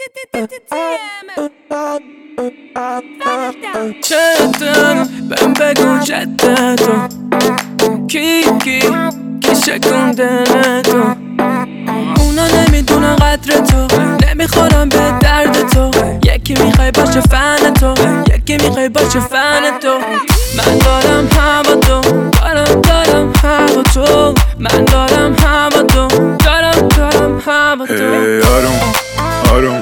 چطور بهم بگو جده تو کی شکن دل تو اونا نمیدونن قدر تو نمیخورن به درد تو یکی میخوای باشه فن تو یکی میخوای باشه فن تو من دارم هوا تو دارم هوا تو من دارم هوا تو دارم هوا تو آروم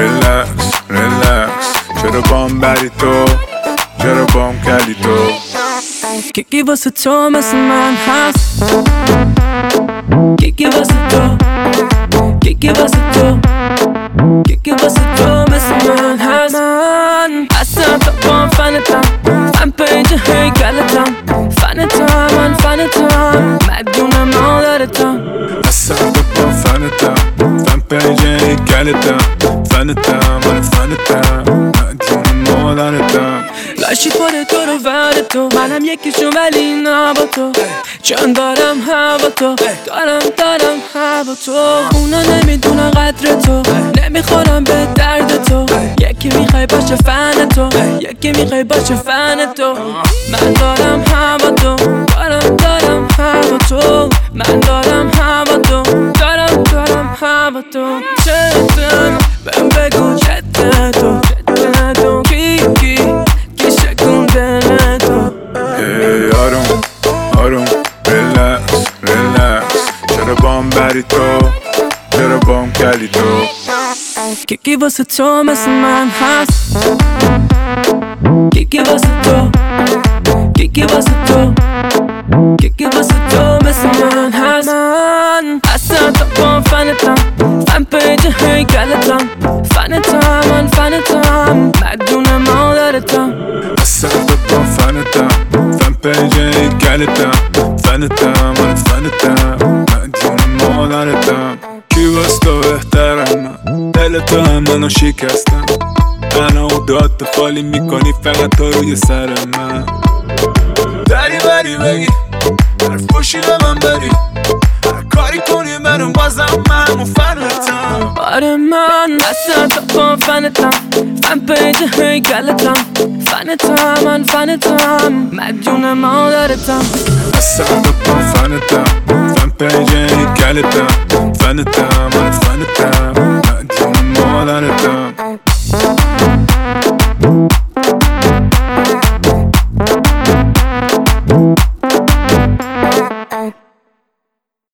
ریلکس چرا بام بری تو چرا بام کلی تو کیکی واسه تو مثل من هست کیکی واسه تو کیکی واسه تو کیکی واسه تو مثل من هست من اصلا تا بام فنتم من پیج هیکلتم فنتم من فنتم مدیون مادرتم اصلا تا بام فنتم من پیج هیکلتم فنتم من فنتم مدیون مادرتم لاشی پاره تو رو ور تو منم یکیشون ولی نه با تو چون دارم هوا تو دارم هوا تو اونا نمیدونن قدر تو نمیخورن به درد تو یکی میخوای باشه فن تو یکی میخوای باشه فن تو من دارم هوا تو دارم هوا تو من دارم هوا تو دارم هوا تو چطور بهم بگو جده تو کی شکن دل تو آروم ریلکس چرا بام بری تو چرا بام کلی تو کیکی واسه تو مثل من هست کیکی واسه تو کیکی واسه تو کیکی واسه تو مثل من هست من اصلا تا بام فنتم فن پیج هیکلتم فنتم من فنتم مدیون مادرتم اصلا تا بام فنتم فن پیج هیکلتم فنتم من فنتم مدیون مادرتم کی واس تو بهترم دل تو هم منو شکستم منو داد خالی میکنی فقط تو روی سر من دری بری بگی حرف پشی به من بری هر کاری کنی منو بازم من همون فنتم آره من اصلا تا بام فنتم فن پیج هیکلتم فنتم من فنتم مدیون مادرتم اصلا تا بام فنتم فن پیج هیکلتم فنتم من فنتم